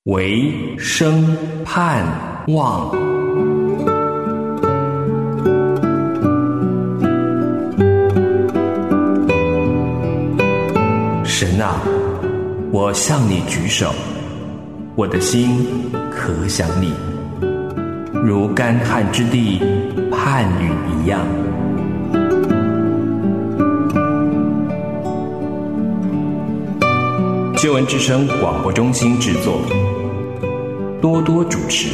唯生盼望。神啊，我向你举手，我的心可想你，如干旱之地盼雨一样。救恩之声广播中心制作，多多主持。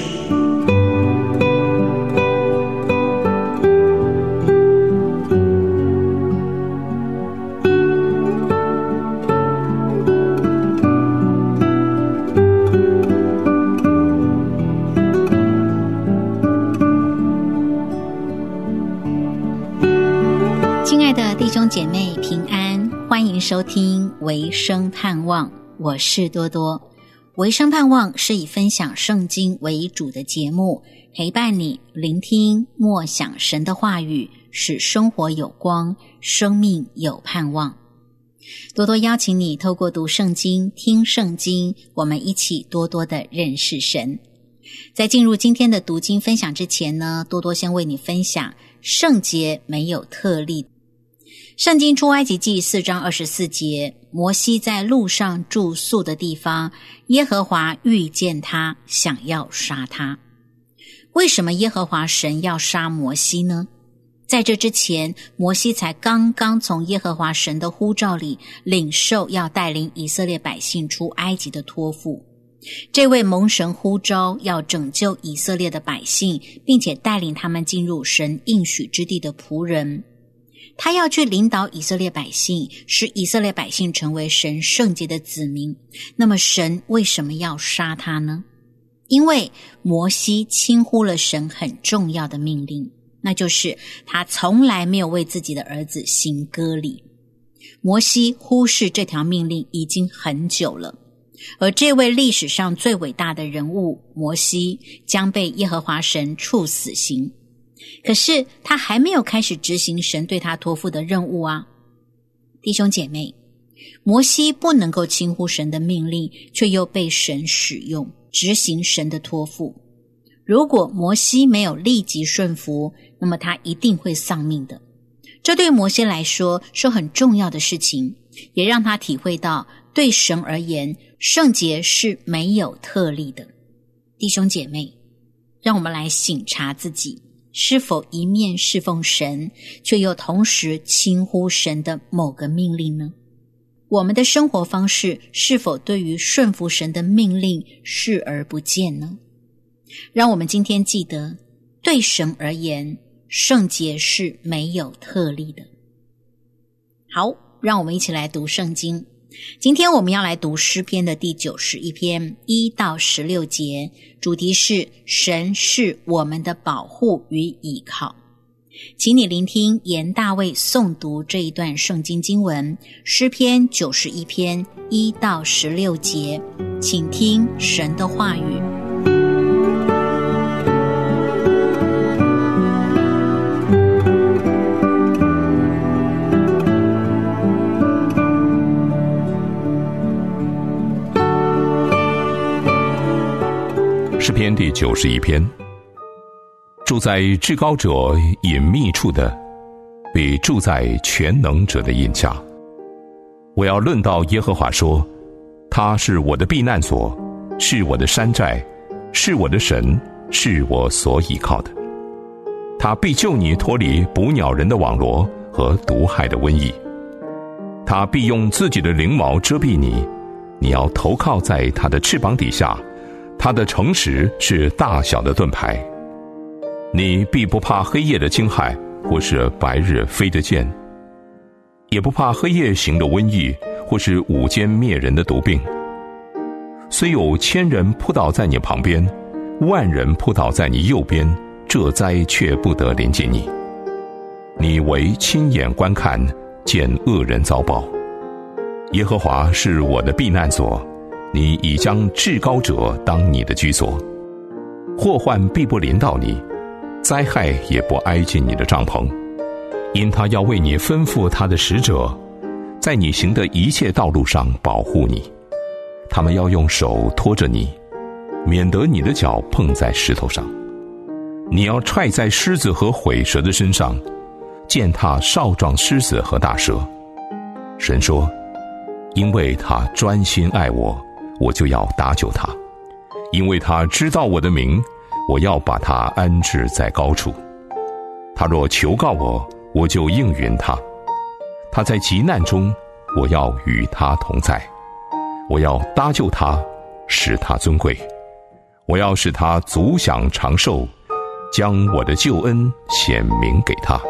亲爱的弟兄姐妹平安，欢迎收听唯生盼望，我是多多。唯生盼望是以分享圣经为主的节目，陪伴你聆听默想神的话语，使生活有光，生命有盼望。多多邀请你透过读圣经、听圣经，我们一起多多的认识神。在进入今天的读经分享之前呢，多多先为你分享圣洁没有特例。圣经出埃及记4章24节，摩西在路上住宿的地方，耶和华遇见他，想要杀他。为什么耶和华神要杀摩西呢？在这之前，摩西才刚刚从耶和华神的呼召里领受要带领以色列百姓出埃及的托付。这位蒙神呼召要拯救以色列的百姓，并且带领他们进入神应许之地的仆人，他要去领导以色列百姓，使以色列百姓成为神圣洁的子民。那么神为什么要杀他呢？因为摩西轻忽了神很重要的命令，那就是他从来没有为自己的儿子行割礼。摩西忽视这条命令已经很久了，而这位历史上最伟大的人物摩西将被耶和华神处死刑。可是他还没有开始执行神对他托付的任务啊！弟兄姐妹，摩西不能够轻忽神的命令，却又被神使用，执行神的托付。如果摩西没有立即顺服，那么他一定会丧命的。这对摩西来说是很重要的事情，也让他体会到对神而言，圣洁是没有特例的。弟兄姐妹，让我们来省察自己，是否一面侍奉神，却又同时轻忽神的某个命令呢？我们的生活方式是否对于顺服神的命令视而不见呢？让我们今天记得，对神而言，圣洁是没有特例的。好，让我们一起来读圣经。今天我们要来读诗篇的第91篇1到16节，主题是神是我们的保护与倚靠。请你聆听严大卫诵读这一段圣经经文，诗篇91篇1到16节，请听神的话语。 诗篇第91篇，住在至高者隐秘处的，比住在全能者的荫下。我要论到耶和华说，他是我的避难所，是我的山寨，是我的神，是我所倚靠的。他必救你脱离捕鸟人的网罗和毒害的瘟疫。他必用自己的翎毛遮蔽你，你要投靠在他的翅膀底下。他的诚实是大小的盾牌，你必不怕黑夜的惊骇，或是白日飞的箭，也不怕黑夜行的瘟疫，或是午间灭人的毒病。虽有1000人扑倒在你旁边，10000人扑倒在你右边，这灾却不得临近你。你唯亲眼观看，见恶人遭报。耶和华是我的避难所，你已将至高者当你的居所，祸患必不临到你，灾害也不挨近你的帐篷，因他要为你吩咐他的使者，在你行的一切道路上保护你。他们要用手托着你， 免得你的脚碰在石头上。你要踹在狮子和毁蛇的身上，践踏少壮狮子和大蛇。神说，因为他专心爱我，我就要搭救他；因为他知道我的名，我要把他安置在高处。他若求告我，我就应允他；他在急难中，我要与他同在。我要搭救他，使他尊贵；我要使他足享长寿，将我的救恩显明给他。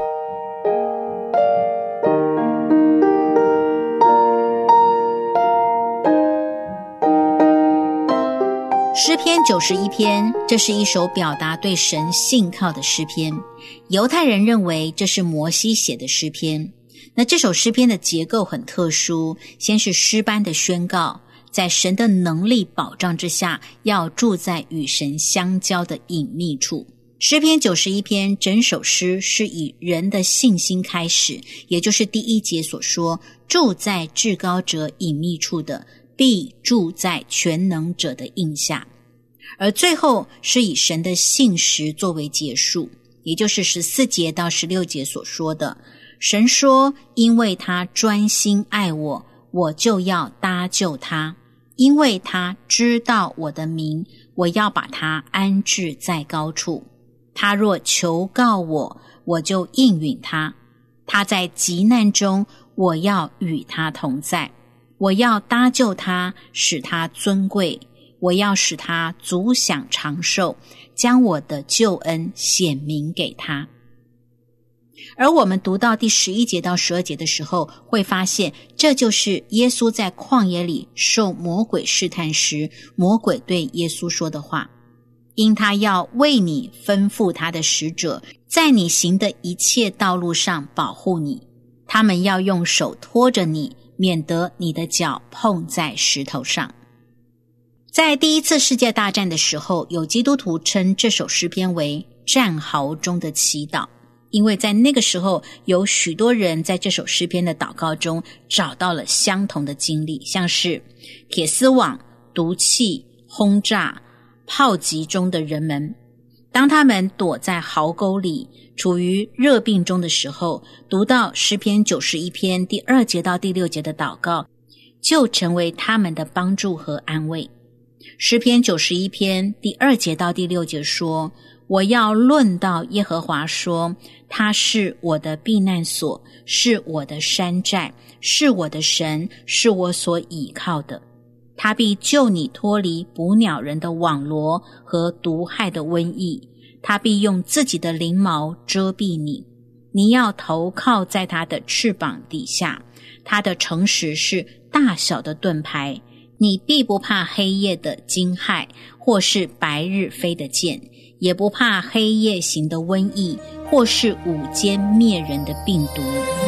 诗篇91篇，这是一首表达对神信靠的诗篇。犹太人认为这是摩西写的诗篇。那这首诗篇的结构很特殊，先是诗班的宣告，在神的能力保障之下，要住在与神相交的隐秘处。诗篇91篇整首诗是以人的信心开始，也就是第1节所说，住在至高者隐秘处的，必住在全能者的荫下。而最后是以神的信实作为结束，也就是14节到16节所说的，神说，因为他专心爱我，我就要搭救他；因为他知道我的名，我要把他安置在高处。他若求告我，我就应允他；他在急难中，我要与他同在。我要搭救他，使他尊贵；我要使他足享长寿，将我的救恩显明给他。而我们读到第11节到12节的时候，会发现这就是耶稣在旷野里受魔鬼试探时，魔鬼对耶稣说的话。因他要为你吩咐他的使者，在你行的一切道路上保护你，他们要用手托着你，免得你的脚碰在石头上。在第一次世界大战的时候，有基督徒称这首诗篇为战壕中的祈祷，因为在那个时候有许多人在这首诗篇的祷告中找到了相同的经历，像是铁丝网、毒气、轰炸、炮击中的人们。当他们躲在壕沟里处于热病中的时候，读到诗篇91篇第2节到第6节的祷告，就成为他们的帮助和安慰。诗篇91篇第2节到第6节说，我要论到耶和华说，他是我的避难所，是我的山寨，是我的神，是我所倚靠的。他必救你脱离捕鸟人的网罗和毒害的瘟疫，他必用自己的翎毛遮蔽你，你要投靠在他的翅膀底下，他的诚实是大小的盾牌，你必不怕黑夜的惊骇，或是白日飞的箭，也不怕黑夜行的瘟疫，或是午间灭人的病毒。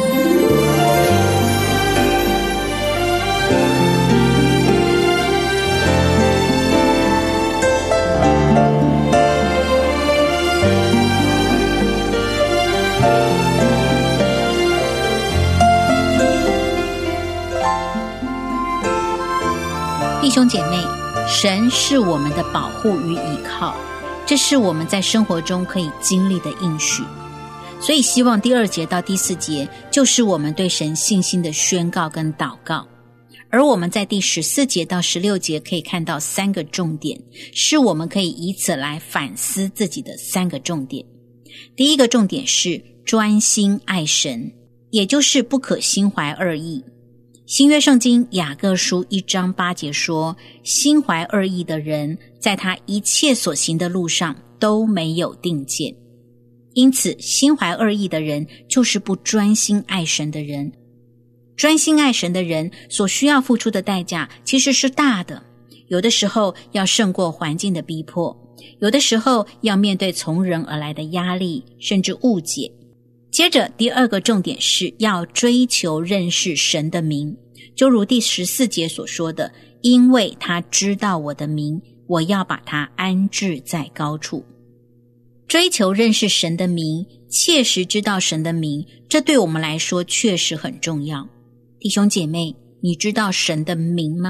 弟兄姐妹，神是我们的保护与依靠，这是我们在生活中可以经历的应许。所以希望第2节到第4节就是我们对神信心的宣告跟祷告。而我们在第14节到16节可以看到3个重点，是我们可以以此来反思自己的3个重点。第一个重点是专心爱神，也就是不可心怀二意。新约圣经雅各书1章8节说，心怀二意的人，在他一切所行的路上都没有定见。因此心怀二意的人就是不专心爱神的人。专心爱神的人所需要付出的代价其实是大的，有的时候要胜过环境的逼迫，有的时候要面对从人而来的压力甚至误解。接着第2个重点是要追求认识神的名，就如第14节所说的，因为他知道我的名，我要把他安置在高处。追求认识神的名，切实知道神的名，这对我们来说确实很重要。弟兄姐妹，你知道神的名吗？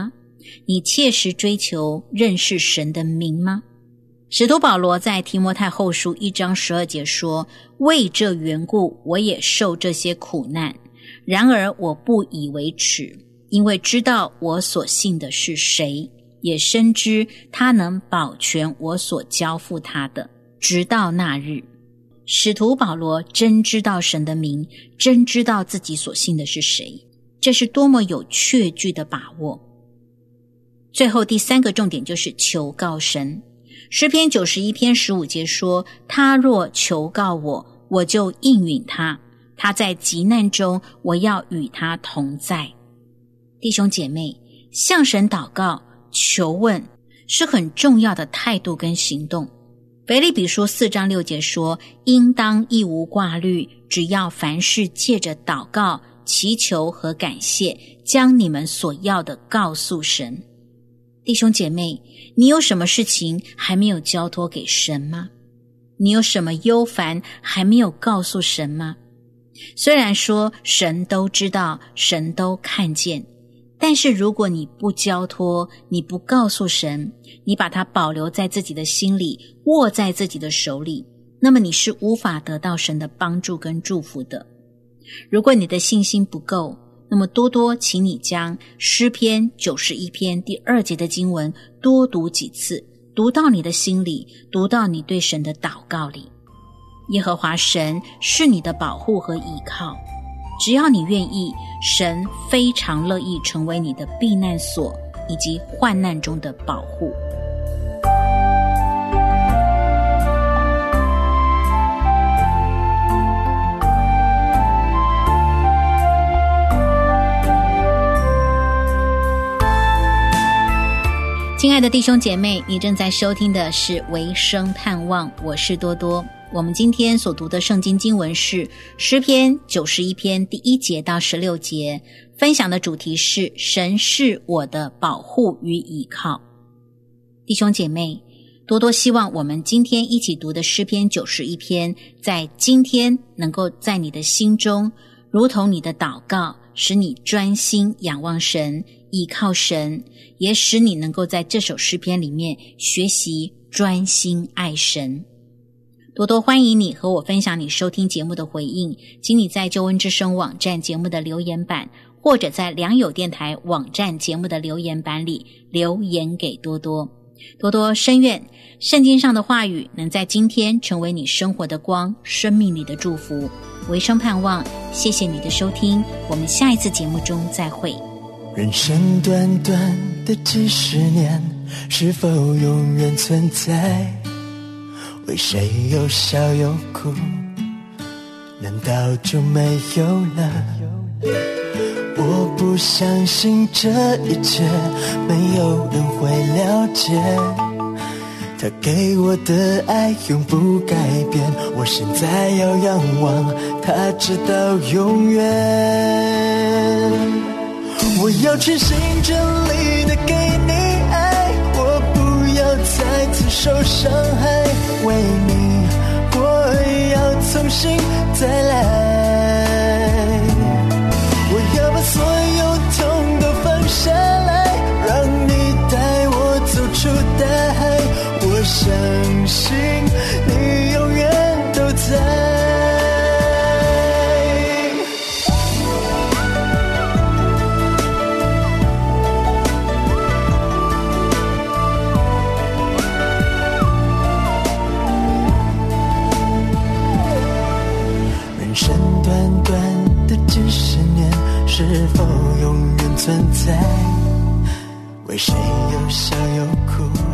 你切实追求认识神的名吗？使徒保罗在提摩太后书1章12节说，为这缘故我也受这些苦难，然而我不以为耻，因为知道我所信的是谁，也深知他能保全我所交付他的，直到那日。使徒保罗真知道神的名，真知道自己所信的是谁，这是多么有确据的把握。最后第3个重点就是求告神。诗篇91篇15节说，他若求告我，我就应允他，他在急难中，我要与他同在。弟兄姐妹，向神祷告求问是很重要的态度跟行动。腓立比书4章6节说，应当一无挂虑，只要凡事借着祷告、祈求和感谢，将你们所要的告诉神。弟兄姐妹，你有什么事情还没有交托给神吗？你有什么忧烦还没有告诉神吗？虽然说神都知道，神都看见，但是如果你不交托，你不告诉神，你把它保留在自己的心里，握在自己的手里，那么你是无法得到神的帮助跟祝福的。如果你的信心不够，那么多多请你将诗篇91篇第2节的经文多读几次，读到你的心里，读到你对神的祷告里。耶和华神是你的保护和依靠，只要你愿意，神非常乐意成为你的避难所以及患难中的保护。亲爱的弟兄姐妹，你正在收听的是维生探望，我是多多。我们今天所读的圣经经文是诗篇91篇第1节到16节，分享的主题是神是我的保护与依靠。弟兄姐妹，多多希望我们今天一起读的诗篇91篇，在今天能够在你的心中，如同你的祷告，使你专心仰望神，依靠神，也使你能够在这首诗篇里面学习专心爱神。多多欢迎你和我分享你收听节目的回应，请你在救恩之声网站节目的留言板，或者在良友电台网站节目的留言板里留言给多多。多多深愿圣经上的话语能在今天成为你生活的光，生命里的祝福。维生盼望，谢谢你的收听，我们下一次节目中再会。 人生短短的几十年，是否永远存在？为谁有笑有哭？难道就没有了？我不相信这一切没有人会了解，他给我的爱永不改变，我现在要仰望他直到永远。我要全心全力的给你爱，我不要再次受伤害，为你我要重新再来，我要把所有痛都放下来，让你带我走出大海，我相信你永远都在。人生短短的几十年，是否永远存在？为谁有笑有哭？